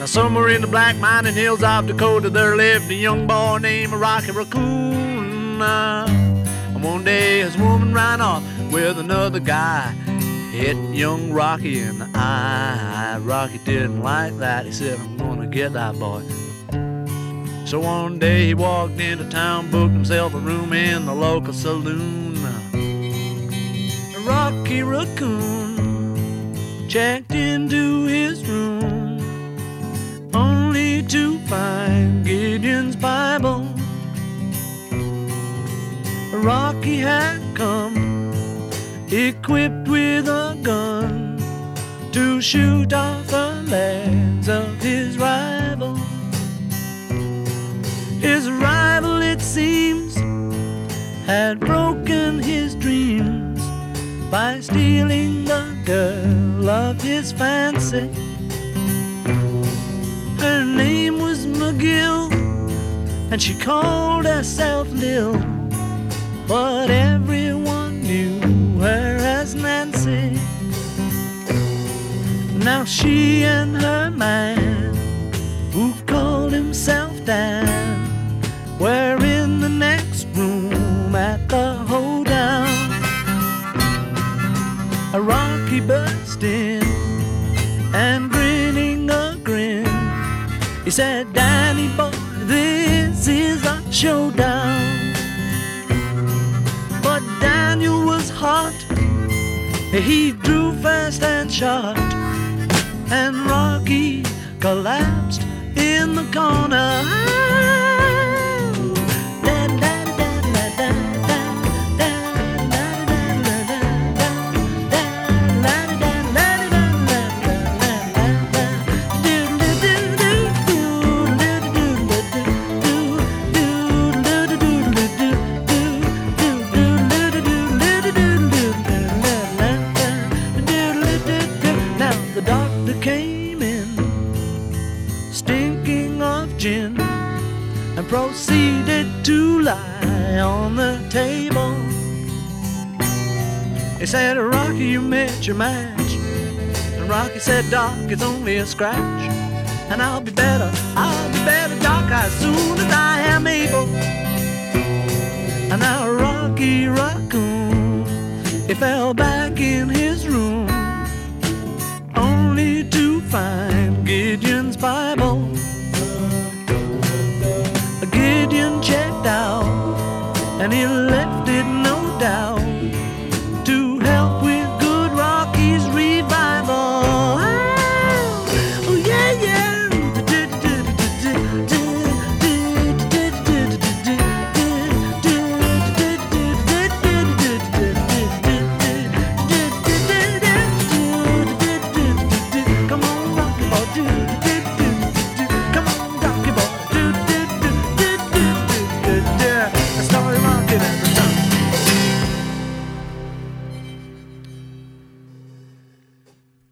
Now somewhere in the black mining hills of Dakota there lived a young boy named Rocky Raccoon. And one day his woman ran off with another guy, hit young Rocky in the eye. Rocky didn't like that. He said, I'm gonna get that boy. So one day he walked into town, booked himself a room in the local saloon. Rocky Raccoon checked into his room, only to find Gideon's Bible. Rocky had come equipped with a gun to shoot off the legs of his rival. His rival, it seems, had broken his dreams by stealing the girl of his fancy. Her name was McGill, and she called herself Lil, but everyone knew her as Nancy. Now she and her man, who called himself Dan, were in the next room at the hoedown. A Rocky burst in and grinning a grin, he said, Danny boy, this is a showdown. But Daniel was hot, he drew fast and shot, and Rocky collapsed in the corner. And proceeded to lie on the table. He said, Rocky, you met your match. And Rocky said, Doc, it's only a scratch. And I'll be better, Doc, as soon as I am able. And now Rocky Raccoon, he fell back in his room.